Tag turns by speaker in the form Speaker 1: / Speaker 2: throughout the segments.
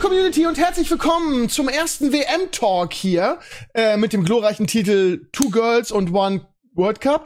Speaker 1: Community und herzlich willkommen zum ersten WM-Talk hier mit dem glorreichen Titel Two Girls and One World Cup.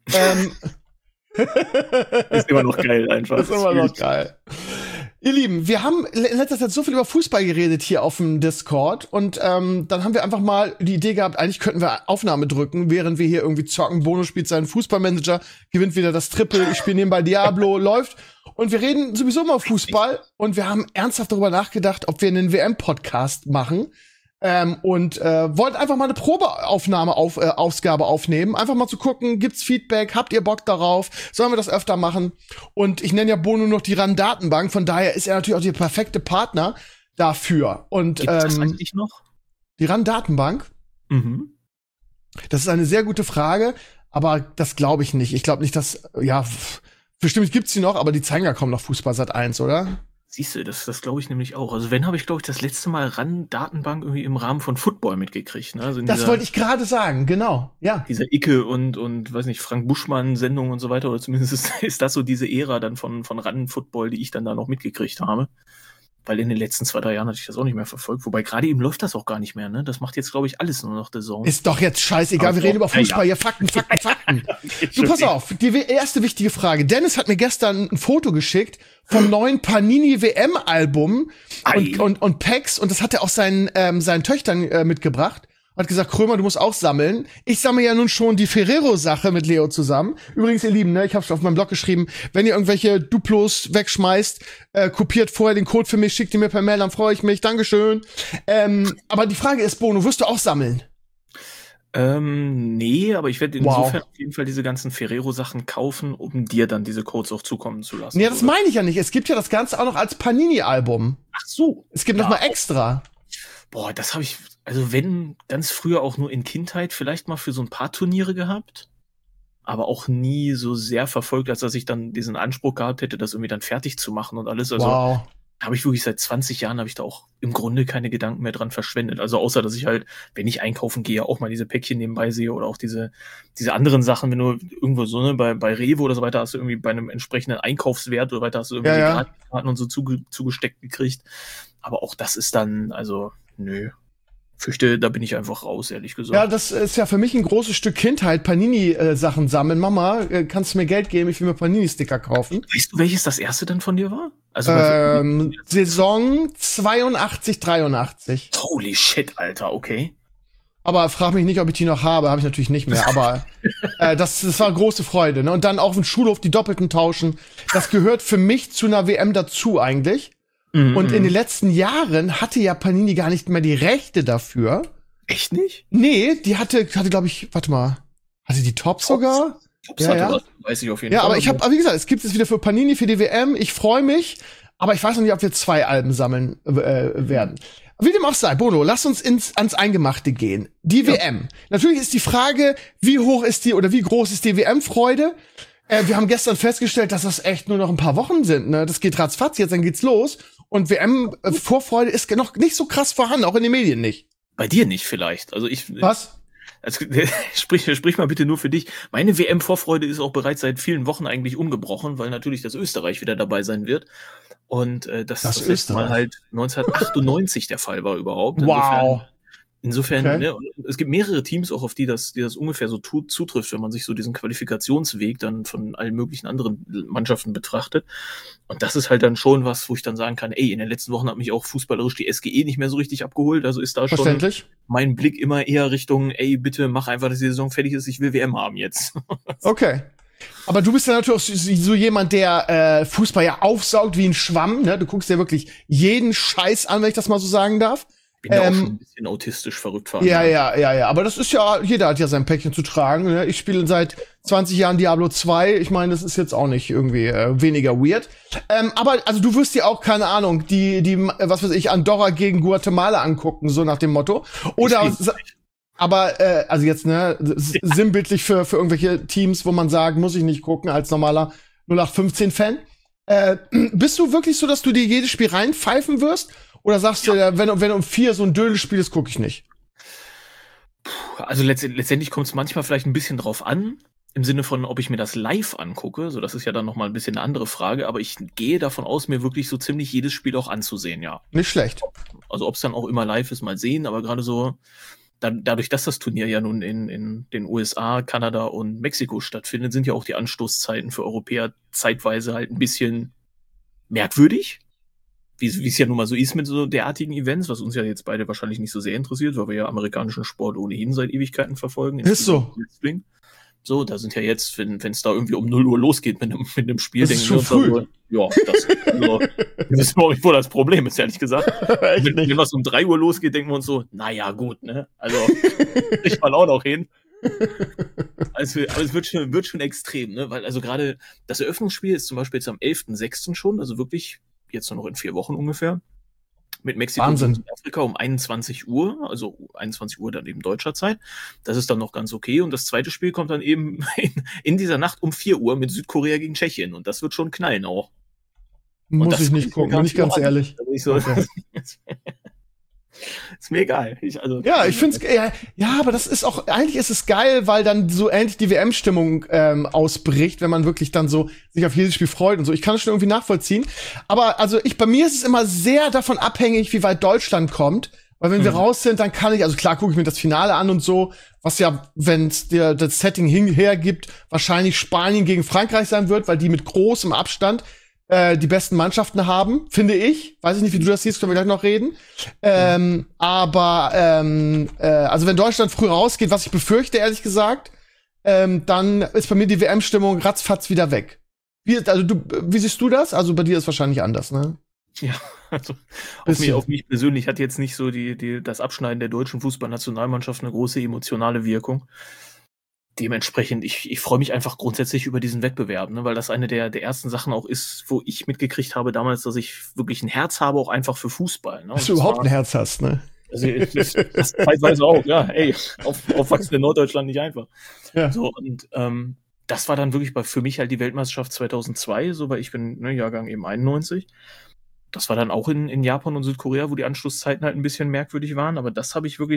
Speaker 2: Ist immer noch geil einfach.
Speaker 1: Ist immer noch geil. Ihr Lieben, wir haben in letzter Zeit so viel über Fußball geredet hier auf dem Discord und dann haben wir einfach mal die Idee gehabt, eigentlich könnten wir Aufnahme drücken, während wir hier irgendwie zocken. Bono spielt seinen Fußballmanager, gewinnt wieder das Triple, ich spiele nebenbei Diablo, läuft. Und wir reden sowieso mal Fußball und wir haben ernsthaft darüber nachgedacht, ob wir einen WM-Podcast machen und wollten einfach mal eine Probeaufnahme Ausgabe aufnehmen, einfach mal zu gucken, gibt's Feedback, habt ihr Bock darauf, sollen wir das öfter machen? Und ich nenne ja Bono noch die RAN-Datenbank, von daher ist er natürlich auch der perfekte Partner dafür. Und
Speaker 2: gibt's das eigentlich noch?
Speaker 1: Die RAN-Datenbank?
Speaker 2: Mhm.
Speaker 1: Das ist eine sehr gute Frage, aber das glaube ich nicht. Ich glaube nicht, dass, bestimmt gibt's die noch, aber die zeigen ja kaum noch Fußball Sat.1, oder?
Speaker 2: Siehst du, das glaube ich nämlich auch. Also wenn, habe ich, glaube ich, das letzte Mal RAN-Datenbank irgendwie im Rahmen von Football mitgekriegt. Ne? Also
Speaker 1: das wollte ich gerade sagen, genau, ja.
Speaker 2: Dieser Icke und weiß nicht, Frank Buschmann-Sendung und so weiter, oder zumindest ist das so diese Ära dann von RAN-Football, die ich dann da noch mitgekriegt habe. Weil in den letzten 2-3 Jahren hatte ich das auch nicht mehr verfolgt. Wobei gerade eben läuft das auch gar nicht mehr, ne? Das macht jetzt, glaube ich, alles nur noch The Zone.
Speaker 1: Ist doch jetzt scheißegal, wir reden über Fußball. Ja, Fakten. Du, pass auf, die erste wichtige Frage. Dennis hat mir gestern ein Foto geschickt vom neuen Panini WM-Album und Packs. Und das hat er auch seinen Töchtern mitgebracht. Hat gesagt, Krömer, du musst auch sammeln. Ich sammle ja nun schon die Ferrero-Sache mit Leo zusammen. Übrigens, ihr Lieben, ne, ich habe schon auf meinem Blog geschrieben, wenn ihr irgendwelche Duplos wegschmeißt, kopiert vorher den Code für mich, schickt ihr mir per Mail, dann freue ich mich. Dankeschön. Aber die Frage ist, Bono, wirst du auch sammeln?
Speaker 2: Nee, aber ich werde insofern auf jeden Fall diese ganzen Ferrero-Sachen kaufen, um dir dann diese Codes auch zukommen zu lassen.
Speaker 1: Nee, das meine ich ja nicht. Es gibt ja das Ganze auch noch als Panini-Album.
Speaker 2: Ach so.
Speaker 1: Es gibt noch mal extra.
Speaker 2: Boah, das habe ich, also wenn, ganz früher auch nur in Kindheit vielleicht mal für so ein paar Turniere gehabt, aber auch nie so sehr verfolgt, als dass ich dann diesen Anspruch gehabt hätte, das irgendwie dann fertig zu machen und alles. Also da habe ich wirklich seit 20 Jahren, habe ich da auch im Grunde keine Gedanken mehr dran verschwendet. Also außer, dass ich halt, wenn ich einkaufen gehe, auch mal diese Päckchen nebenbei sehe oder auch diese anderen Sachen, wenn du irgendwo so, ne, bei Rewe oder so weiter hast du irgendwie bei einem entsprechenden Einkaufswert oder weiter hast du irgendwie Gratiskarten und so zugesteckt gekriegt. Aber auch das ist dann, also, nö. Fürchte, da bin ich einfach raus, ehrlich gesagt.
Speaker 1: Ja, das ist ja für mich ein großes Stück Kindheit, Panini-Sachen sammeln. Mama, kannst du mir Geld geben? Ich will mir Panini-Sticker kaufen.
Speaker 2: Weißt du, welches das erste dann von dir war? Also
Speaker 1: Saison 82, 83.
Speaker 2: Holy shit, Alter, okay.
Speaker 1: Aber frag mich nicht, ob ich die noch habe. Habe ich natürlich nicht mehr. Aber das war große Freude. Ne? Und dann auf dem Schulhof die Doppelten tauschen. Das gehört für mich zu einer WM dazu eigentlich. Und in den letzten Jahren hatte ja Panini gar nicht mehr die Rechte dafür.
Speaker 2: Echt nicht?
Speaker 1: Nee, die hatte glaube ich, warte mal, hatte die Tops sogar?
Speaker 2: Tops hatte was, weiß ich auf jeden Fall.
Speaker 1: Ja, aber wie gesagt, es gibt es wieder für Panini, für die WM. Ich freue mich, aber ich weiß noch nicht, ob wir 2 Alben sammeln werden. Wie dem auch sei, Bono, lass uns ans Eingemachte gehen. Die WM. Natürlich ist die Frage, wie groß ist die WM-Freude? Wir haben gestern festgestellt, dass das echt nur noch ein paar Wochen sind. Ne? Das geht ratzfatz, jetzt dann geht's los. Und WM-Vorfreude ist noch nicht so krass vorhanden, auch in den Medien nicht.
Speaker 2: Bei dir nicht vielleicht. Also
Speaker 1: Was?
Speaker 2: Also, sprich mal bitte nur für dich. Meine WM-Vorfreude ist auch bereits seit vielen Wochen eigentlich ungebrochen, weil natürlich das Österreich wieder dabei sein wird. Und das letzte Mal halt 1998 der Fall war überhaupt. Insofern, okay. Ne, es gibt mehrere Teams auch, auf die das ungefähr so zutrifft, wenn man sich so diesen Qualifikationsweg dann von allen möglichen anderen Mannschaften betrachtet. Und das ist halt dann schon was, wo ich dann sagen kann, ey, in den letzten Wochen hat mich auch fußballerisch die SGE nicht mehr so richtig abgeholt. Also ist da schon mein Blick immer eher Richtung, ey, bitte mach einfach, dass die Saison fertig ist, ich will WM haben jetzt.
Speaker 1: Okay. Aber du bist ja natürlich so jemand, der Fußball ja aufsaugt wie ein Schwamm. Ne? Du guckst dir wirklich jeden Scheiß an, wenn ich das mal so sagen darf.
Speaker 2: Bin ja auch schon ein bisschen autistisch verrückt fahren.
Speaker 1: Ja. Aber das ist ja, jeder hat ja sein Päckchen zu tragen. Ne? Ich spiele seit 20 Jahren Diablo 2. Ich meine, das ist jetzt auch nicht irgendwie weniger weird. Aber also du wirst dir auch, keine Ahnung, die was weiß ich, Andorra gegen Guatemala angucken, so nach dem Motto. Oder aber also jetzt, ne, sinnbildlich für irgendwelche Teams, wo man sagt, muss ich nicht gucken als normaler 0815-Fan. Bist du wirklich so, dass du dir jedes Spiel reinpfeifen wirst? Oder sagst du, wenn um 4 so ein Dödelspiel ist, gucke ich nicht?
Speaker 2: Also letztendlich kommt es manchmal vielleicht ein bisschen drauf an. im Sinne von, ob ich mir das live angucke, so das ist ja dann nochmal ein bisschen eine andere Frage, aber ich gehe davon aus, mir wirklich so ziemlich jedes Spiel auch anzusehen, ja.
Speaker 1: Nicht schlecht.
Speaker 2: Also ob es dann auch immer live ist, mal sehen, aber gerade so, dadurch, dass das Turnier ja nun in den USA, Kanada und Mexiko stattfindet, sind ja auch die Anstoßzeiten für Europäer zeitweise halt ein bisschen merkwürdig, wie es ja nun mal so ist mit so derartigen Events, was uns ja jetzt beide wahrscheinlich nicht so sehr interessiert, weil wir ja amerikanischen Sport ohnehin seit Ewigkeiten verfolgen.
Speaker 1: Ist so.
Speaker 2: So, da sind ja jetzt, wenn es da irgendwie um 0 Uhr losgeht mit einem Spiel,
Speaker 1: das ist schon früh.
Speaker 2: So, ja, wir wissen auch nicht, wo das Problem ist, ehrlich gesagt. Wenn was um 3 Uhr losgeht, denken wir uns so, naja, gut, ne? Also, kriegt man auch noch hin. Also, aber es wird schon extrem, ne? Weil, also gerade das Eröffnungsspiel ist zum Beispiel jetzt am 11.06. schon, also wirklich jetzt nur noch in 4 Wochen ungefähr. Mit Mexiko und Südafrika um 21 Uhr, also 21 Uhr dann eben deutscher Zeit. Das ist dann noch ganz okay. Und das zweite Spiel kommt dann eben in dieser Nacht um 4 Uhr mit Südkorea gegen Tschechien. Und das wird schon knallen auch.
Speaker 1: Muss ich nicht gucken, bin ich ganz ehrlich.
Speaker 2: Okay. Ist mir egal. Ich
Speaker 1: finde es, ja, aber das ist auch, eigentlich ist es geil, weil dann so ähnlich die WM-Stimmung ausbricht, wenn man wirklich dann so sich auf jedes Spiel freut und so. Ich kann das schon irgendwie nachvollziehen. Aber also bei mir ist es immer sehr davon abhängig, wie weit Deutschland kommt. Weil wenn wir raus sind, dann kann ich, also klar gucke ich mir das Finale an und so, was ja, wenn es dir das Setting hergibt, wahrscheinlich Spanien gegen Frankreich sein wird, weil die mit großem Abstand die besten Mannschaften haben, finde ich. Weiß ich nicht, wie du das siehst, können wir gleich noch reden. Also wenn Deutschland früh rausgeht, was ich befürchte, ehrlich gesagt, dann ist bei mir die WM-Stimmung ratzfatz wieder weg. Wie siehst du das? Also bei dir ist es wahrscheinlich anders, ne?
Speaker 2: Ja, also auf mich persönlich hat jetzt nicht so das Abschneiden der deutschen Fußballnationalmannschaft eine große emotionale Wirkung. Dementsprechend, ich freue mich einfach grundsätzlich über diesen Wettbewerb, ne, weil das eine der ersten Sachen auch ist, wo ich mitgekriegt habe damals, dass ich wirklich ein Herz habe, auch einfach für Fußball. Ne?
Speaker 1: Dass du überhaupt ein Herz hast, ne?
Speaker 2: Also das teilweise auch, ja, ey, aufwachsen in Norddeutschland nicht einfach.
Speaker 1: Ja.
Speaker 2: So, und das war dann wirklich für mich halt die Weltmeisterschaft 2002, so, weil ich bin Jahrgang eben 91. Das war dann auch in Japan und Südkorea, wo die Anschlusszeiten halt ein bisschen merkwürdig waren, aber das habe ich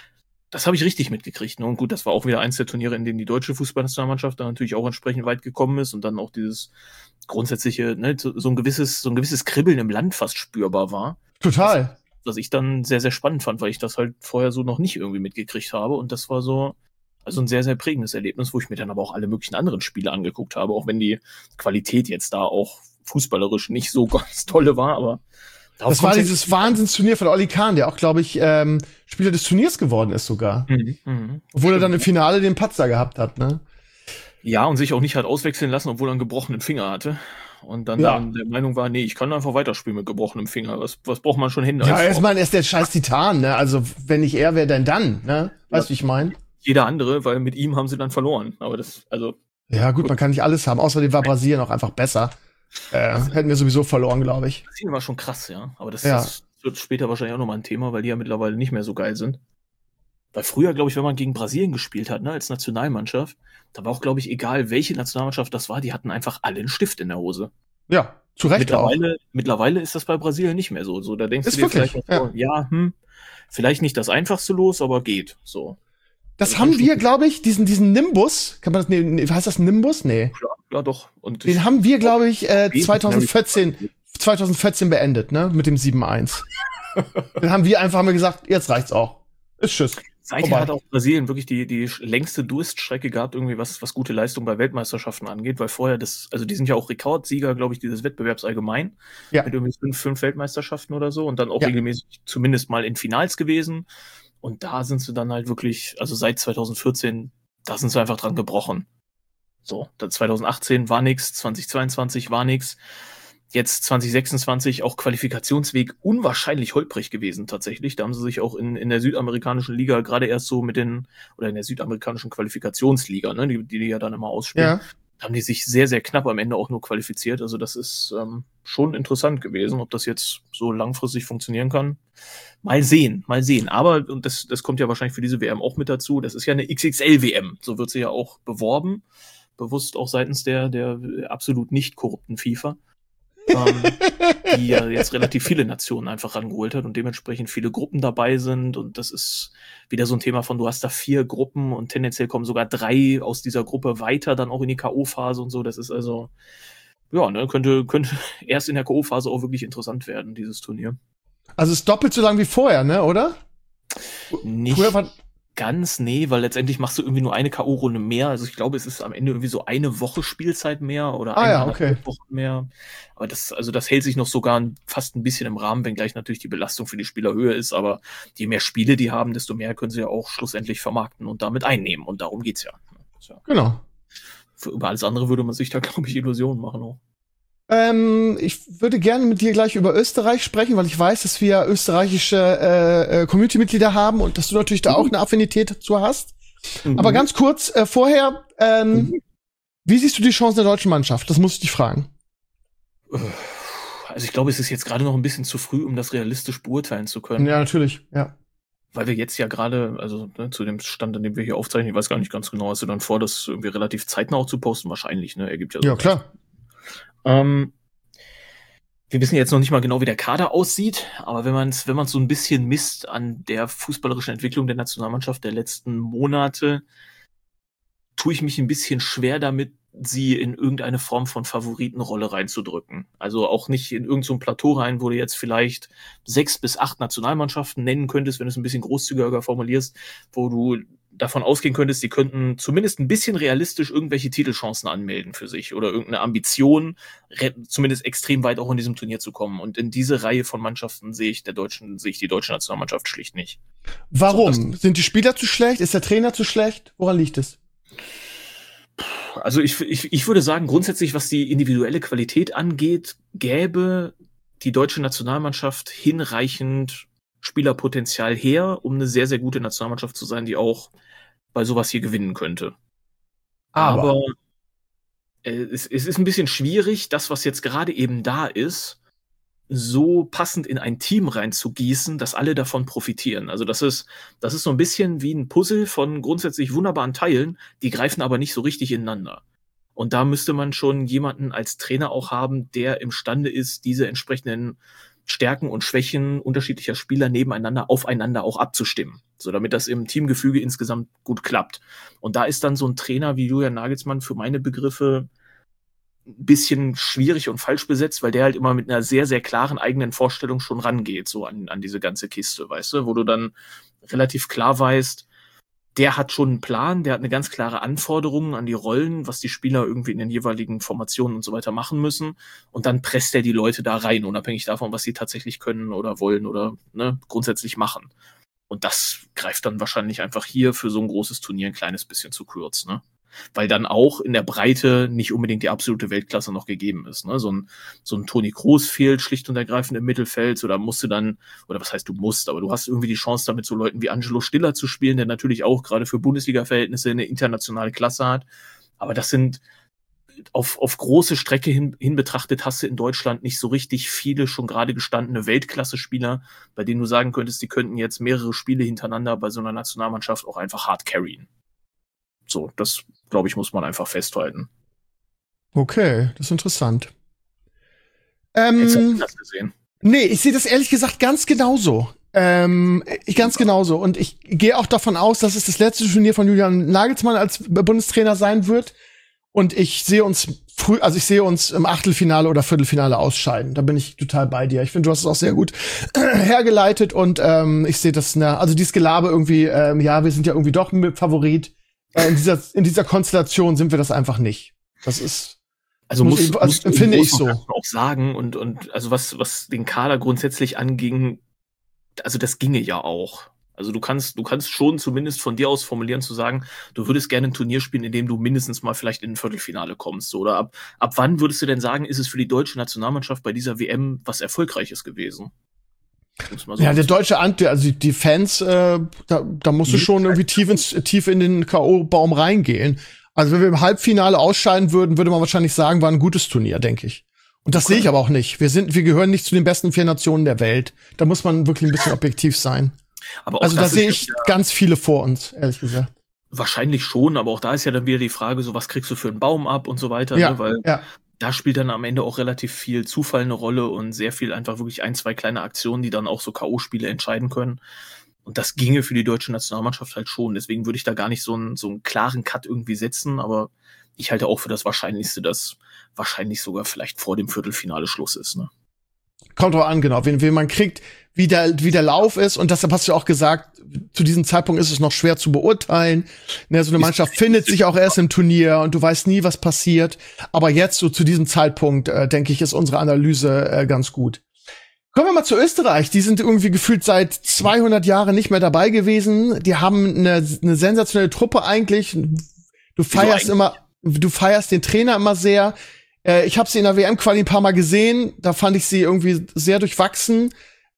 Speaker 2: richtig mitgekriegt. Ne? Und gut, das war auch wieder eins der Turniere, in denen die deutsche Fußballnationalmannschaft dann natürlich auch entsprechend weit gekommen ist und dann auch dieses grundsätzliche, ne, so ein gewisses Kribbeln im Land fast spürbar war.
Speaker 1: Total.
Speaker 2: Was ich dann sehr, sehr spannend fand, weil ich das halt vorher so noch nicht irgendwie mitgekriegt habe. Und das war so, also ein sehr, sehr prägendes Erlebnis, wo ich mir dann aber auch alle möglichen anderen Spiele angeguckt habe, auch wenn die Qualität jetzt da auch fußballerisch nicht so ganz tolle war, aber
Speaker 1: das war dieses Wahnsinnsturnier von Oli Kahn, der auch, glaube ich, Spieler des Turniers geworden ist sogar. Obwohl er dann im Finale den Patzer gehabt hat, ne?
Speaker 2: Ja, und sich auch nicht hat auswechseln lassen, obwohl er einen gebrochenen Finger hatte. Und dann der Meinung war, nee, ich kann einfach weiterspielen mit gebrochenem Finger. Was braucht man schon hin?
Speaker 1: Ja, er ist der scheiß Titan, ne? Also, wenn nicht er, wer denn dann, ne? Weißt du, wie ich meine?
Speaker 2: Jeder andere, weil mit ihm haben sie dann verloren. Aber
Speaker 1: ja, gut, man kann nicht alles haben. Außerdem war Brasilien auch einfach besser. Hätten wir sowieso verloren, glaube ich.
Speaker 2: Brasilien war schon krass, ja. Aber das wird später wahrscheinlich auch nochmal ein Thema, weil die ja mittlerweile nicht mehr so geil sind. Weil früher, glaube ich, wenn man gegen Brasilien gespielt hat, ne, als Nationalmannschaft, da war auch, glaube ich, egal, welche Nationalmannschaft das war, die hatten einfach alle einen Stift in der Hose.
Speaker 1: Ja, zu Recht
Speaker 2: mittlerweile ist das bei Brasilien nicht mehr so. Da denkst
Speaker 1: ist
Speaker 2: du dir
Speaker 1: wirklich,
Speaker 2: vielleicht, vielleicht nicht das einfachste Los, aber geht. So.
Speaker 1: Das also haben wir, glaube ich, diesen Nimbus, kann man das, heißt das Nimbus? Nee.
Speaker 2: Ja, doch. Und
Speaker 1: den haben wir, glaube ich, 2014 beendet, ne? Mit dem 7-1. Dann haben wir gesagt, jetzt reicht's auch. Ist Tschüss.
Speaker 2: Seither hat auch Brasilien wirklich die längste Durststrecke gehabt, irgendwie was gute Leistung bei Weltmeisterschaften angeht, weil vorher die sind ja auch Rekordsieger, glaube ich, dieses Wettbewerbs allgemein. Ja. Mit irgendwie 5 Weltmeisterschaften oder so und dann auch regelmäßig zumindest mal in Finals gewesen. Und da sind sie dann halt wirklich, also seit 2014, da sind sie einfach dran gebrochen. So, 2018 war nix, 2022 war nix. Jetzt 2026 auch Qualifikationsweg unwahrscheinlich holprig gewesen tatsächlich. Da haben sie sich auch in der südamerikanischen Liga gerade erst so oder in der südamerikanischen Qualifikationsliga, ne, die ja dann immer ausspielen, haben die sich sehr, sehr knapp am Ende auch nur qualifiziert. Also das ist schon interessant gewesen, ob das jetzt so langfristig funktionieren kann. Mal sehen. Aber, und das kommt ja wahrscheinlich für diese WM auch mit dazu, das ist ja eine XXL-WM. So wird sie ja auch beworben. Bewusst auch seitens der absolut nicht korrupten FIFA. die ja jetzt relativ viele Nationen einfach rangeholt hat und dementsprechend viele Gruppen dabei sind. Und das ist wieder so ein Thema von, du hast da 4 Gruppen und tendenziell kommen sogar 3 aus dieser Gruppe weiter dann auch in die K.O.-Phase und so. Das ist also, ja, ne, könnte erst in der K.O.-Phase auch wirklich interessant werden, dieses Turnier.
Speaker 1: Also es ist doppelt so lang wie vorher, ne, oder?
Speaker 2: Nicht ganz, nee, weil letztendlich machst du irgendwie nur eine K.O.-Runde mehr. Also ich glaube, es ist am Ende irgendwie so eine Woche Spielzeit mehr oder eineinhalb Wochen mehr. Aber das hält sich noch sogar fast ein bisschen im Rahmen, wenngleich natürlich die Belastung für die Spieler höher ist. Aber je mehr Spiele die haben, desto mehr können sie ja auch schlussendlich vermarkten und damit einnehmen. Und darum geht's ja.
Speaker 1: Genau.
Speaker 2: Über alles andere würde man sich da, glaube ich, Illusionen machen auch.
Speaker 1: Ich würde gerne mit dir gleich über Österreich sprechen, weil ich weiß, dass wir österreichische Community-Mitglieder haben und dass du natürlich da auch eine Affinität dazu hast. Aber ganz kurz vorher, wie siehst du die Chancen der deutschen Mannschaft? Das muss ich dich fragen.
Speaker 2: Also ich glaube, es ist jetzt gerade noch ein bisschen zu früh, um das realistisch beurteilen zu können.
Speaker 1: Ja, natürlich, ja.
Speaker 2: Weil wir jetzt ja gerade, also ne, zu dem Stand, an dem wir hier aufzeichnen, ich weiß gar nicht ganz genau, hast du dann vor, das irgendwie relativ zeitnah auch zu posten? Wahrscheinlich, ne? Ergibt ja so.
Speaker 1: Ja, klar.
Speaker 2: Wir wissen jetzt noch nicht mal genau, wie der Kader aussieht, aber wenn man so ein bisschen misst an der fußballerischen Entwicklung der Nationalmannschaft der letzten Monate, tue ich mich ein bisschen schwer damit, sie in irgendeine Form von Favoritenrolle reinzudrücken. Also auch nicht in irgendein so Plateau rein, wo du jetzt vielleicht 6 bis 8 Nationalmannschaften nennen könntest, wenn du es ein bisschen großzügiger formulierst, wo du davon ausgehen könntest, die könnten zumindest ein bisschen realistisch irgendwelche Titelchancen anmelden für sich oder irgendeine Ambition, zumindest extrem weit auch in diesem Turnier zu kommen. Und in diese Reihe von Mannschaften sehe ich die deutsche Nationalmannschaft schlicht nicht.
Speaker 1: Warum? Sind die Spieler zu schlecht? Ist der Trainer zu schlecht? Woran liegt es?
Speaker 2: Also ich würde sagen, grundsätzlich, was die individuelle Qualität angeht, gäbe die deutsche Nationalmannschaft hinreichend Spielerpotenzial her, um eine sehr, sehr gute Nationalmannschaft zu sein, die auch bei sowas hier gewinnen könnte. Aber es ist ein bisschen schwierig, das, was jetzt gerade eben da ist, so passend in ein Team reinzugießen, dass alle davon profitieren. Also das ist so ein bisschen wie ein Puzzle von grundsätzlich wunderbaren Teilen, die greifen aber nicht so richtig ineinander. Und da müsste man schon jemanden als Trainer auch haben, der imstande ist, diese entsprechenden Stärken und Schwächen unterschiedlicher Spieler nebeneinander, aufeinander auch abzustimmen, so damit das im Teamgefüge insgesamt gut klappt. Und da ist dann so ein Trainer wie Julian Nagelsmann für meine Begriffe ein bisschen schwierig und falsch besetzt, weil der halt immer mit einer sehr, sehr klaren eigenen Vorstellung schon rangeht, so an diese ganze Kiste, weißt du, wo du dann relativ klar weißt, der hat schon einen Plan, der hat eine ganz klare Anforderung an die Rollen, was die Spieler irgendwie in den jeweiligen Formationen und so weiter machen müssen. Und dann presst er die Leute da rein, unabhängig davon, was sie tatsächlich können oder wollen oder ne, grundsätzlich machen. Und das greift dann wahrscheinlich einfach hier für so ein großes Turnier ein kleines bisschen zu kurz, ne? Weil dann auch in der Breite nicht unbedingt die absolute Weltklasse noch gegeben ist. Ne? So ein Toni Kroos fehlt schlicht und ergreifend im Mittelfeld, oder musst du dann, oder was heißt du musst, aber du hast irgendwie die Chance, damit so Leuten wie Angelo Stiller zu spielen, der natürlich auch gerade für Bundesliga-Verhältnisse eine internationale Klasse hat. Aber das sind auf große Strecke hin betrachtet, hast du in Deutschland nicht so richtig viele schon gerade gestandene Weltklasse-Spieler, bei denen du sagen könntest, die könnten jetzt mehrere Spiele hintereinander bei so einer Nationalmannschaft auch einfach hart carryen. So, das, glaube ich, muss man einfach festhalten.
Speaker 1: Okay, das ist interessant.
Speaker 2: Jetzt hast du das gesehen.
Speaker 1: Nee, ich sehe das ehrlich gesagt ganz genauso. Ganz genauso. Und ich gehe auch davon aus, dass es das letzte Turnier von Julian Nagelsmann als Bundestrainer sein wird. Und ich sehe uns im Achtelfinale oder Viertelfinale ausscheiden. Da bin ich total bei dir. Ich finde, du hast es auch sehr gut hergeleitet. Und ich sehe das, also dieses Gelaber irgendwie, ja, wir sind ja irgendwie doch ein Favorit. In dieser Konstellation sind wir das einfach nicht. Das ist,
Speaker 2: also finde
Speaker 1: ich so.
Speaker 2: Auch sagen und also was den Kader grundsätzlich anging, also das ginge ja auch. Also du kannst schon zumindest von dir aus formulieren zu sagen, du würdest gerne ein Turnier spielen, in dem du mindestens mal vielleicht in ein Viertelfinale kommst. Oder ab wann würdest du denn sagen, ist es für die deutsche Nationalmannschaft bei dieser WM was Erfolgreiches gewesen?
Speaker 1: So ja, der deutsche also die Fans, da musst du schon irgendwie tief in den K.O.-Baum reingehen. Also wenn wir im Halbfinale ausscheiden würden, würde man wahrscheinlich sagen, war ein gutes Turnier, denke ich. Und das sehe ich aber auch nicht. Wir gehören nicht zu den besten 4 Nationen der Welt. Da muss man wirklich ein bisschen objektiv sein. Aber also da sehe ich ganz viele vor uns, ehrlich gesagt.
Speaker 2: Wahrscheinlich schon, aber auch da ist ja dann wieder die Frage, so was kriegst du für einen Baum ab und so weiter,
Speaker 1: ja,
Speaker 2: ne? Weil da spielt dann am Ende auch relativ viel Zufall eine Rolle und sehr viel einfach wirklich 1, 2 kleine Aktionen, die dann auch so K.O.-Spiele entscheiden können. Und das ginge für die deutsche Nationalmannschaft halt schon. Deswegen würde ich da gar nicht so einen klaren Cut irgendwie setzen, aber ich halte auch für das Wahrscheinlichste, dass wahrscheinlich sogar vielleicht vor dem Viertelfinale Schluss ist, ne?
Speaker 1: Kommt drauf an, genau, wen man kriegt, wie der Lauf ist. Und deshalb hast du ja auch gesagt, zu diesem Zeitpunkt ist es noch schwer zu beurteilen. Ne, so eine Mannschaft findet sich auch erst im Turnier und du weißt nie, was passiert. Aber jetzt, so zu diesem Zeitpunkt, denke ich, ist unsere Analyse ganz gut. Kommen wir mal zu Österreich. Die sind irgendwie gefühlt seit 200 Jahren nicht mehr dabei gewesen. Die haben eine sensationelle Truppe eigentlich. Du feierst den Trainer immer sehr. Ich habe sie in der WM-Quali ein paar Mal gesehen. Da fand ich sie irgendwie sehr durchwachsen.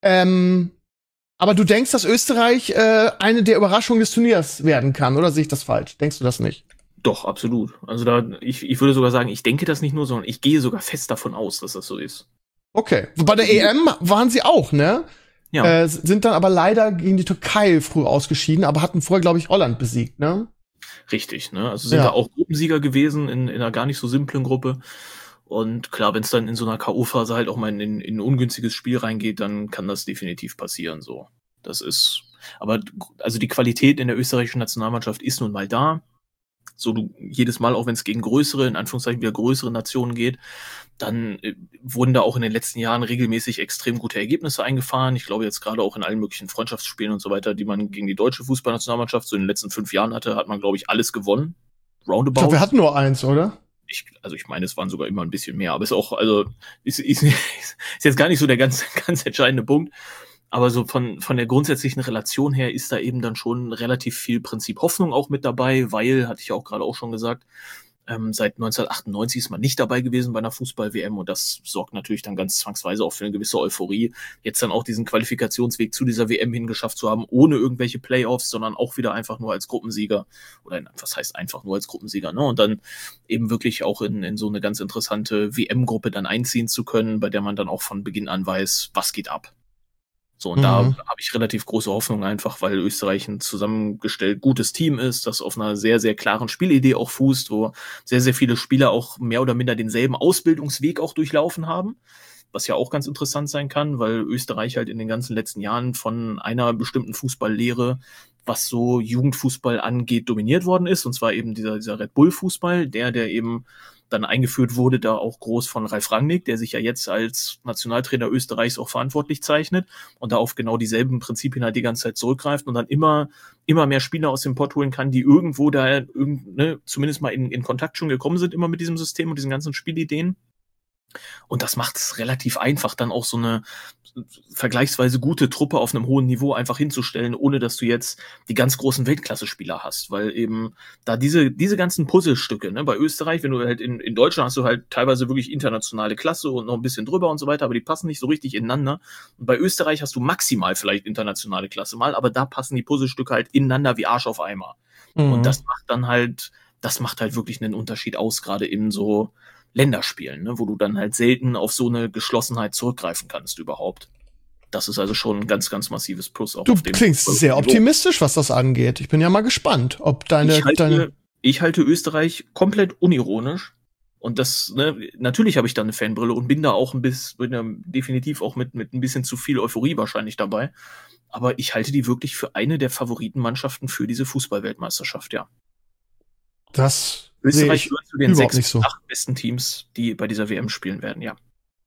Speaker 1: Aber du denkst, dass Österreich eine der Überraschungen des Turniers werden kann, oder sehe ich das falsch? Denkst du das nicht?
Speaker 2: Doch, absolut. Also ich würde sogar sagen, ich denke das nicht nur, sondern ich gehe sogar fest davon aus, dass das so ist.
Speaker 1: Okay. Bei der EM waren sie auch, ne?
Speaker 2: Ja.
Speaker 1: Sind dann aber leider gegen die Türkei früh ausgeschieden, aber hatten vorher, glaube ich, Holland besiegt, ne?
Speaker 2: Richtig, ne? Also sind da auch Gruppensieger gewesen in einer gar nicht so simplen Gruppe. Und klar, wenn es dann in so einer K.O.-Phase halt auch mal in ein ungünstiges Spiel reingeht, dann kann das definitiv passieren, so. Das ist, aber also die Qualität in der österreichischen Nationalmannschaft ist nun mal da. So jedes Mal, auch wenn es gegen größere, in Anführungszeichen wieder größere Nationen geht, dann wurden da auch in den letzten Jahren regelmäßig extrem gute Ergebnisse eingefahren. Ich glaube jetzt gerade auch in allen möglichen Freundschaftsspielen und so weiter, die man gegen die deutsche Fußballnationalmannschaft so in den letzten 5 Jahren hatte, hat man, glaube ich, alles gewonnen. Roundabout.
Speaker 1: Ich glaube, wir hatten nur eins, oder?
Speaker 2: Ich meine, es waren sogar immer ein bisschen mehr, aber ist auch, also ist jetzt gar nicht so der ganz entscheidende Punkt. Aber so von der grundsätzlichen Relation her ist da eben dann schon relativ viel Prinzip Hoffnung auch mit dabei, weil, hatte ich ja auch gerade auch schon gesagt, seit 1998 ist man nicht dabei gewesen bei einer Fußball-WM und das sorgt natürlich dann ganz zwangsweise auch für eine gewisse Euphorie. Jetzt dann auch diesen Qualifikationsweg zu dieser WM hingeschafft zu haben, ohne irgendwelche Playoffs, sondern auch wieder einfach nur als Gruppensieger. Oder was heißt einfach nur als Gruppensieger, ne? Und dann eben wirklich auch in so eine ganz interessante WM-Gruppe dann einziehen zu können, bei der man dann auch von Beginn an weiß, was geht ab. So, und da habe ich relativ große Hoffnung einfach, weil Österreich ein zusammengestellt gutes Team ist, das auf einer sehr, sehr klaren Spielidee auch fußt, wo sehr, sehr viele Spieler auch mehr oder minder denselben Ausbildungsweg auch durchlaufen haben, was ja auch ganz interessant sein kann, weil Österreich halt in den ganzen letzten Jahren von einer bestimmten Fußballlehre, was so Jugendfußball angeht, dominiert worden ist, und zwar eben dieser Red Bull-Fußball, der eben dann eingeführt wurde, da auch groß von Ralf Rangnick, der sich ja jetzt als Nationaltrainer Österreichs auch verantwortlich zeichnet und da auf genau dieselben Prinzipien halt die ganze Zeit zurückgreift und dann immer mehr Spieler aus dem Pott holen kann, die irgendwo da zumindest mal in Kontakt schon gekommen sind, immer mit diesem System und diesen ganzen Spielideen. Und das macht es relativ einfach, dann auch so eine vergleichsweise gute Truppe auf einem hohen Niveau einfach hinzustellen, ohne dass du jetzt die ganz großen Weltklasse-Spieler hast, weil eben da diese ganzen Puzzlestücke, ne, bei Österreich, wenn du halt in Deutschland hast du halt teilweise wirklich internationale Klasse und noch ein bisschen drüber und so weiter, aber die passen nicht so richtig ineinander. Und bei Österreich hast du maximal vielleicht internationale Klasse mal, aber da passen die Puzzlestücke halt ineinander wie Arsch auf Eimer. Und das macht halt wirklich einen Unterschied aus, gerade in so Länderspielen, ne, wo du dann halt selten auf so eine Geschlossenheit zurückgreifen kannst überhaupt. Das ist also schon ein ganz, ganz massives Plus. Auch
Speaker 1: du
Speaker 2: auf dem
Speaker 1: klingst sehr optimistisch, was das angeht. Ich bin ja mal gespannt, ob
Speaker 2: Ich halte Österreich komplett unironisch. Und das, ne, natürlich habe ich da eine Fanbrille und bin da auch definitiv auch mit ein bisschen zu viel Euphorie wahrscheinlich dabei. Aber ich halte die wirklich für eine der Favoritenmannschaften für diese Fußball-Weltmeisterschaft, ja.
Speaker 1: Das
Speaker 2: Österreich gehört zu den 6
Speaker 1: so.
Speaker 2: 8 besten Teams, die bei dieser WM spielen werden, ja.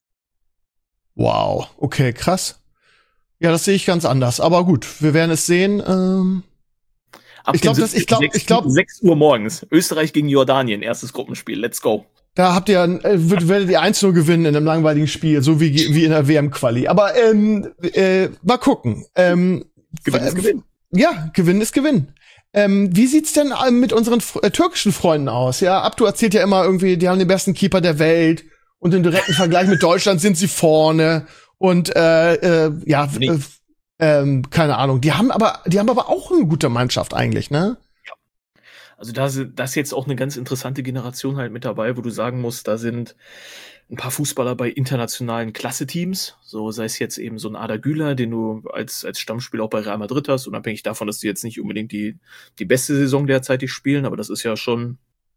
Speaker 1: Wow, okay, krass. Ja, das sehe ich ganz anders. Aber gut, wir werden es sehen.
Speaker 2: Ich glaube, 6 Uhr morgens. Österreich gegen Jordanien, erstes Gruppenspiel. Let's go.
Speaker 1: Da werdet ihr 1-0 gewinnen in einem langweiligen Spiel, so wie in der WM-Quali. Aber mal gucken.
Speaker 2: Gewinn ist Gewinn.
Speaker 1: Ja, Gewinn ist Gewinn. Wie sieht's denn mit unseren türkischen Freunden aus? Ja, Abdu erzählt ja immer irgendwie, die haben den besten Keeper der Welt und im direkten Vergleich mit Deutschland sind sie vorne und keine Ahnung. Die haben aber auch eine gute Mannschaft eigentlich, ne?
Speaker 2: Ja. Also da ist jetzt auch eine ganz interessante Generation halt mit dabei, wo du sagen musst, da sind ein paar Fußballer bei internationalen Klasse-Teams, so sei es jetzt eben so ein Arda Güler, den du als Stammspieler auch bei Real Madrid hast, unabhängig davon, dass die jetzt nicht unbedingt die beste Saison derzeitig spielen, aber das ist ja schon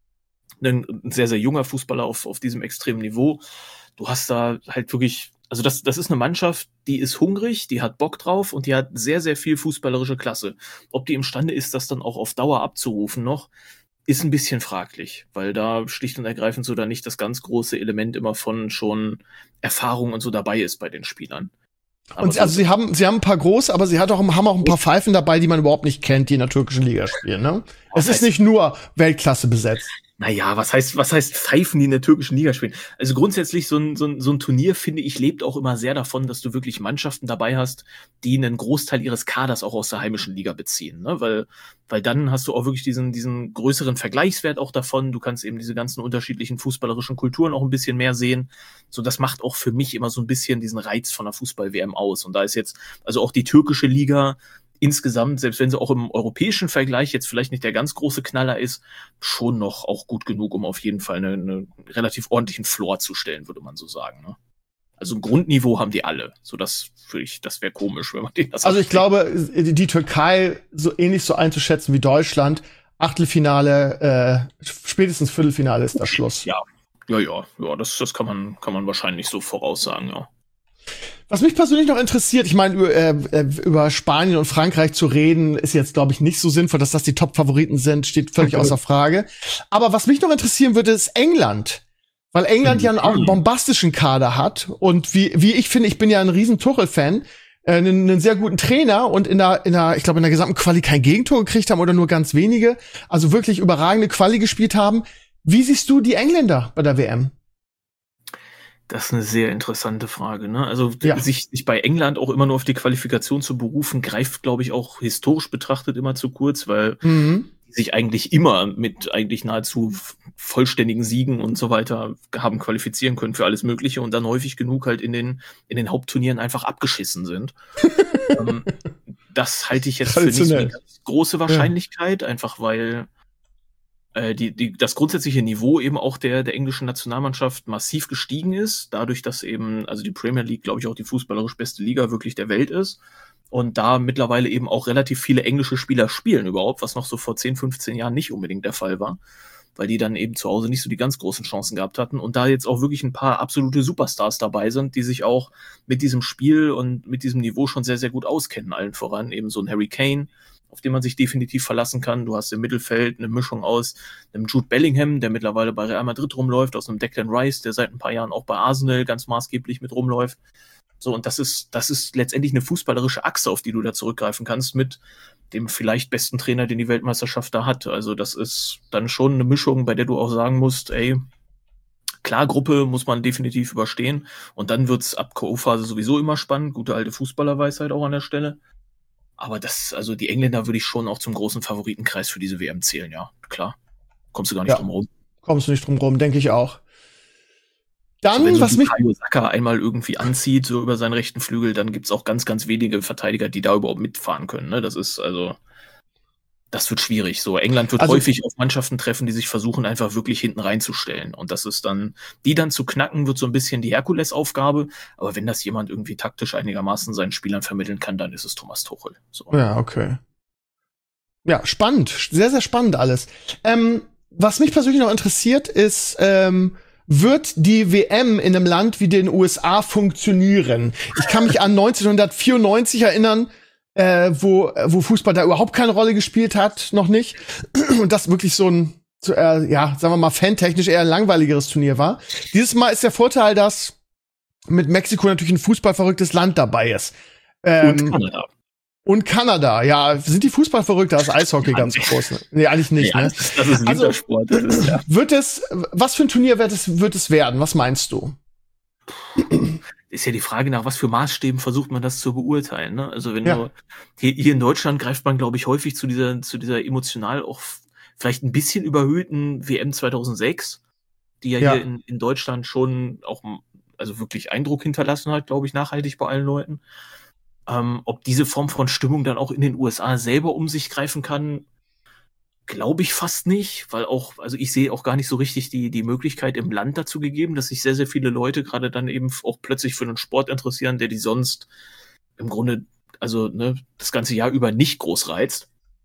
Speaker 2: ein sehr, sehr junger Fußballer auf diesem extremen Niveau. Du hast da halt wirklich, also das ist eine Mannschaft, die ist hungrig, die hat Bock drauf und die hat sehr, sehr viel fußballerische Klasse. Ob die imstande ist, das dann auch auf Dauer abzurufen noch, ist ein bisschen fraglich, weil da schlicht und ergreifend so da nicht das ganz große Element immer von schon Erfahrung und so dabei ist bei den Spielern. Aber
Speaker 1: Und
Speaker 2: so,
Speaker 1: also sie haben ein paar große, aber sie haben auch ein paar Pfeifen dabei, die man überhaupt nicht kennt, die in der türkischen Liga spielen, ne? Es ist nicht nur Weltklasse besetzt.
Speaker 2: naja, was heißt Pfeifen, die in der türkischen Liga spielen? Also grundsätzlich so ein Turnier, finde ich, lebt auch immer sehr davon, dass du wirklich Mannschaften dabei hast, die einen Großteil ihres Kaders auch aus der heimischen Liga beziehen, ne? Weil dann hast du auch wirklich diesen größeren Vergleichswert auch davon. Du kannst eben diese ganzen unterschiedlichen fußballerischen Kulturen auch ein bisschen mehr sehen. So, das macht auch für mich immer so ein bisschen diesen Reiz von der Fußball-WM aus. Und da ist jetzt, also auch die türkische Liga, insgesamt, selbst wenn sie auch im europäischen Vergleich jetzt vielleicht nicht der ganz große Knaller ist, schon noch auch gut genug, um auf jeden Fall einen relativ ordentlichen Floor zu stellen, würde man so sagen. Ne? Also ein Grundniveau haben die alle. So, das wäre komisch, wenn man denen das
Speaker 1: Also ich glaube, die Türkei so ähnlich so einzuschätzen wie Deutschland, Achtelfinale, spätestens Viertelfinale ist der Schluss.
Speaker 2: Ja, das kann man wahrscheinlich so voraussagen, ja.
Speaker 1: Was mich persönlich noch interessiert, ich meine, über Spanien und Frankreich zu reden, ist jetzt, glaube ich, nicht so sinnvoll, dass das die Top-Favoriten sind, steht völlig außer Frage. Aber was mich noch interessieren würde, ist England. Weil England ja auch einen bombastischen Kader hat. Und wie ich finde, ich bin ja ein riesen Tuchel-Fan, einen sehr guten Trainer und ich glaube, in der gesamten Quali kein Gegentor gekriegt haben oder nur ganz wenige. Also wirklich überragende Quali gespielt haben. Wie siehst du die Engländer bei der WM?
Speaker 2: Das ist eine sehr interessante Frage, ne? Also
Speaker 1: Ja.
Speaker 2: sich bei England auch immer nur auf die Qualifikation zu berufen, greift, glaube ich, auch historisch betrachtet immer zu kurz, weil die sich eigentlich immer mit eigentlich nahezu vollständigen Siegen und so weiter haben qualifizieren können für alles Mögliche und dann häufig genug halt in den Hauptturnieren einfach abgeschissen sind. Das halte ich jetzt für nicht so eine ganz große Wahrscheinlichkeit, einfach weil das grundsätzliche Niveau eben auch der englischen Nationalmannschaft massiv gestiegen ist, dadurch, dass eben, also die Premier League, glaube ich, auch die fußballerisch beste Liga wirklich der Welt ist und da mittlerweile eben auch relativ viele englische Spieler spielen überhaupt, was noch so vor 10, 15 Jahren nicht unbedingt der Fall war, weil die dann eben zu Hause nicht so die ganz großen Chancen gehabt hatten und da jetzt auch wirklich ein paar absolute Superstars dabei sind, die sich auch mit diesem Spiel und mit diesem Niveau schon sehr, sehr gut auskennen, allen voran eben so ein Harry Kane, auf den man sich definitiv verlassen kann. Du hast im Mittelfeld eine Mischung aus einem Jude Bellingham, der mittlerweile bei Real Madrid rumläuft, aus einem Declan Rice, der seit ein paar Jahren auch bei Arsenal ganz maßgeblich mit rumläuft. So, und das ist letztendlich eine fußballerische Achse, auf die du da zurückgreifen kannst mit dem vielleicht besten Trainer, den die Weltmeisterschaft da hat. Also das ist dann schon eine Mischung, bei der du auch sagen musst, ey, klar, Gruppe muss man definitiv überstehen und dann wird's ab K.O.-Phase sowieso immer spannend. Gute alte Fußballerweisheit auch an der Stelle. Aber also die Engländer würde ich schon auch zum großen Favoritenkreis für diese WM zählen, ja, klar. Kommst du gar nicht drum rum.
Speaker 1: Kommst du nicht drum rum, denke ich auch. Dann,
Speaker 2: also wenn
Speaker 1: was mich
Speaker 2: Bukayo Saka einmal irgendwie anzieht, so über seinen rechten Flügel, dann gibt's auch ganz, ganz wenige Verteidiger, die da überhaupt mitfahren können, ne? Das wird schwierig. So, England wird häufig auf Mannschaften treffen, die sich versuchen, einfach wirklich hinten reinzustellen. Und das ist dann, die dann zu knacken, wird so ein bisschen die Herkulesaufgabe. Aber wenn das jemand irgendwie taktisch einigermaßen seinen Spielern vermitteln kann, dann ist es Thomas Tuchel. So.
Speaker 1: Ja, okay. Ja, spannend. Sehr, sehr spannend alles. Was mich persönlich noch interessiert, ist, wird die WM in einem Land wie den USA funktionieren? Ich kann mich an 1994 erinnern, wo Fußball da überhaupt keine Rolle gespielt hat, noch nicht. Und das wirklich so ein, sagen wir mal, fantechnisch eher ein langweiligeres Turnier war. Dieses Mal ist der Vorteil, dass mit Mexiko natürlich ein fußballverrücktes Land dabei ist. Und Kanada, ja. Sind die Fußballverrückte aus Eishockey ganz groß? Ne? Nee, eigentlich nicht,
Speaker 2: ja,
Speaker 1: ne?
Speaker 2: Das ist ein Wintersport.
Speaker 1: Was für ein Turnier wird es werden? Was meinst du?
Speaker 2: Ist ja die Frage, nach was für Maßstäben versucht man das zu beurteilen, ne? Also wenn du hier in Deutschland greift man, glaube ich, häufig zu dieser emotional auch vielleicht ein bisschen überhöhten WM 2006, die hier in Deutschland schon auch also wirklich Eindruck hinterlassen hat, glaube ich, nachhaltig bei allen Leuten. Ob diese Form von Stimmung dann auch in den USA selber um sich greifen kann, glaube ich fast nicht, weil also ich sehe auch gar nicht so richtig die Möglichkeit im Land dazu gegeben, dass sich sehr, sehr viele Leute gerade dann eben auch plötzlich für einen Sport interessieren, der die sonst im Grunde, also ne, das ganze Jahr über nicht groß reizt.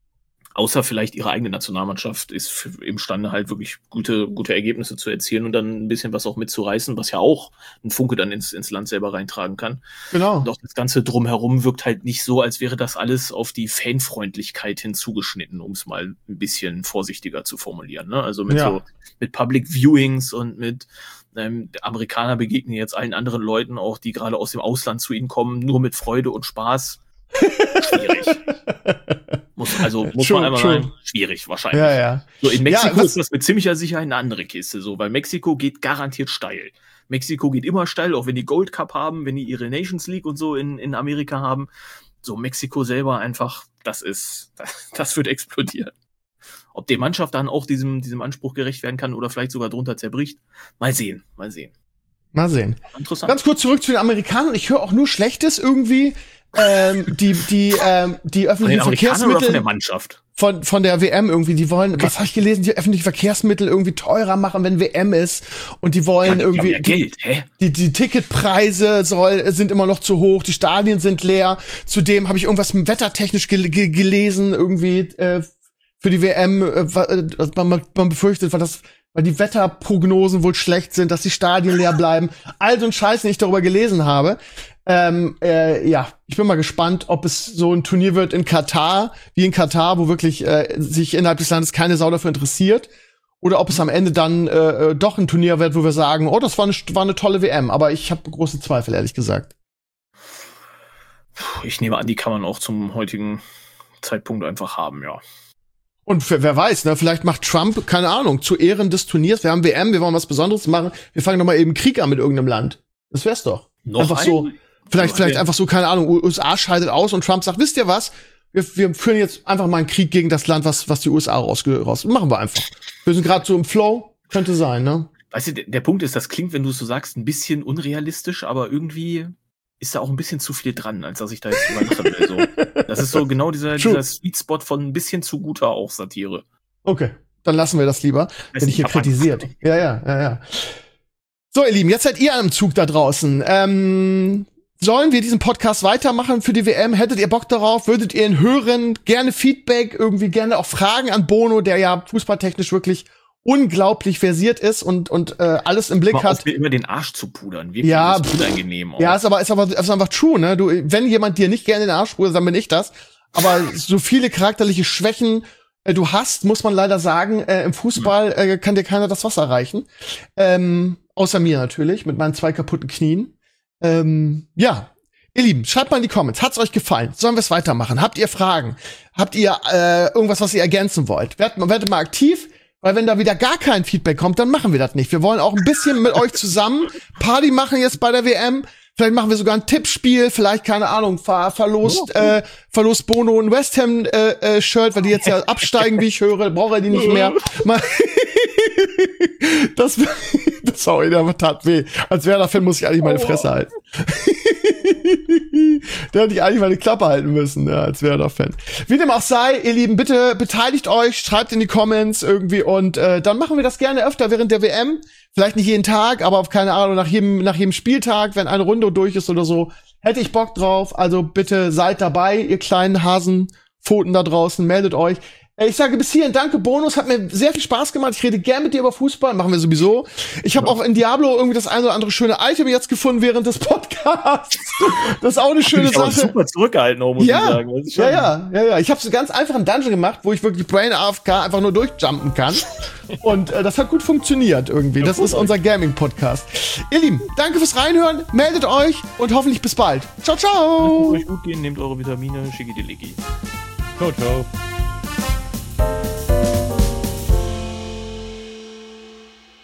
Speaker 2: Außer vielleicht ihre eigene Nationalmannschaft ist imstande halt wirklich gute Ergebnisse zu erzielen und dann ein bisschen was auch mitzureißen, was ja auch ein Funke dann ins Land selber reintragen kann.
Speaker 1: Genau.
Speaker 2: Und auch das Ganze drumherum wirkt halt nicht so, als wäre das alles auf die Fanfreundlichkeit hinzugeschnitten, um es mal ein bisschen vorsichtiger zu formulieren. Ne? Also mit Public Viewings und mit Amerikaner begegnen jetzt allen anderen Leuten auch, die gerade aus dem Ausland zu ihnen kommen, nur mit Freude und Spaß. Schwierig. Muss man einmal sagen, schwierig wahrscheinlich.
Speaker 1: Ja.
Speaker 2: So, in Mexiko ist das mit ziemlicher Sicherheit eine andere Kiste, so, weil Mexiko geht garantiert steil. Mexiko geht immer steil, auch wenn die Gold Cup haben, wenn die ihre Nations League und so in Amerika haben. So, Mexiko selber einfach, das wird explodieren. Ob die Mannschaft dann auch diesem Anspruch gerecht werden kann oder vielleicht sogar drunter zerbricht, mal sehen.
Speaker 1: Interessant. Ganz kurz zurück zu den Amerikanern. Ich höre auch nur Schlechtes irgendwie. Die öffentlichen Verkehrsmittel
Speaker 2: oder von der Mannschaft?
Speaker 1: Von der WM irgendwie, die wollen, was habe ich gelesen, die öffentlichen Verkehrsmittel irgendwie teurer machen, wenn WM ist, und die wollen irgendwie
Speaker 2: Geld,
Speaker 1: die Ticketpreise sind immer noch zu hoch, die Stadien sind leer. Zudem habe ich irgendwas wettertechnisch gelesen irgendwie für die WM, man befürchtet, weil die Wetterprognosen wohl schlecht sind, dass die Stadien leer bleiben. All so ein Scheiß, den ich darüber gelesen habe. Ich bin mal gespannt, ob es so ein Turnier wird wie in Katar, wo wirklich sich innerhalb des Landes keine Sau dafür interessiert, oder ob es am Ende dann doch ein Turnier wird, wo wir sagen, oh, das war eine tolle WM, aber ich habe große Zweifel, ehrlich gesagt.
Speaker 2: Ich nehme an, die kann man auch zum heutigen Zeitpunkt einfach haben, ja.
Speaker 1: Und wer weiß, ne, vielleicht macht Trump, keine Ahnung, zu Ehren des Turniers, wir haben WM, wir wollen was Besonderes machen, wir fangen doch mal eben Krieg an mit irgendeinem Land. Das wär's doch. Vielleicht einfach so, keine Ahnung, USA scheidet aus und Trump sagt, wisst ihr was? Wir führen jetzt einfach mal einen Krieg gegen das Land, was die USA raus machen wir einfach. Wir sind gerade so im Flow, könnte sein, ne?
Speaker 2: Weißt du, der Punkt ist, das klingt, wenn du es so sagst, ein bisschen unrealistisch, aber irgendwie ist da auch ein bisschen zu viel dran, als dass ich da jetzt drüber lachen will. So. Das ist so genau dieser Sweet Spot von ein bisschen zu guter auch Satire.
Speaker 1: Okay, dann lassen wir das lieber, wenn ich hier kritisiert. Ja. So, ihr Lieben, jetzt seid ihr am Zug da draußen. Sollen wir diesen Podcast weitermachen für die WM? Hättet ihr Bock darauf? Würdet ihr ihn hören? Gerne Feedback, irgendwie gerne auch Fragen an Bono, der ja fußballtechnisch wirklich unglaublich versiert ist und alles im Blick hat.
Speaker 2: Mir immer den Arsch zu pudern, wirklich, ist unangenehm.
Speaker 1: Ja, ist einfach true, ne? Wenn jemand dir nicht gerne den Arsch pudert, dann bin ich das. Aber so viele charakterliche Schwächen du hast, muss man leider sagen, im Fußball kann dir keiner das Wasser reichen. Außer mir natürlich, mit meinen 2 kaputten Knien. Ihr Lieben, schreibt mal in die Comments. Hat's euch gefallen? Sollen wir es weitermachen? Habt ihr Fragen? Habt ihr irgendwas, was ihr ergänzen wollt? Werdet mal aktiv, weil wenn da wieder gar kein Feedback kommt, dann machen wir das nicht. Wir wollen auch ein bisschen mit euch zusammen Party machen jetzt bei der WM. Vielleicht machen wir sogar ein Tippspiel, vielleicht, keine Ahnung, verlost Bono ein West Ham Shirt, weil die jetzt ja absteigen, wie ich höre, braucht er die nicht mehr. Das tat weh. Als Werder-Fan muss ich eigentlich meine Fresse halten. Da hätte ich eigentlich meine Klappe halten müssen, ja, als Werder-Fan. Wie dem auch sei, ihr Lieben, bitte beteiligt euch, schreibt in die Comments irgendwie und dann machen wir das gerne öfter während der WM. Vielleicht nicht jeden Tag, aber auf keine Ahnung, nach jedem Spieltag, wenn eine Runde durch ist oder so, hätte ich Bock drauf. Also bitte seid dabei, ihr kleinen Hasenpfoten da draußen, meldet euch. Ich sage bis hierhin danke, Bonus, hat mir sehr viel Spaß gemacht. Ich rede gern mit dir über Fußball, machen wir sowieso. Ich habe auch in Diablo irgendwie das ein oder andere schöne Item jetzt gefunden während des Podcasts. Das ist auch eine schöne Sache.
Speaker 2: Super zurückgehalten, muss ich sagen.
Speaker 1: Ja. Ich habe so ganz einfach einen Dungeon gemacht, wo ich wirklich Brain AFK einfach nur durchjumpen kann. Und das hat gut funktioniert irgendwie. Das ist unser Gaming-Podcast. Ihr Lieben, danke fürs Reinhören. Meldet euch und hoffentlich bis bald. Ciao, ciao.
Speaker 2: Lasst es euch gut gehen, nehmt eure Vitamine, schicki die Licki.
Speaker 3: Ciao, ciao.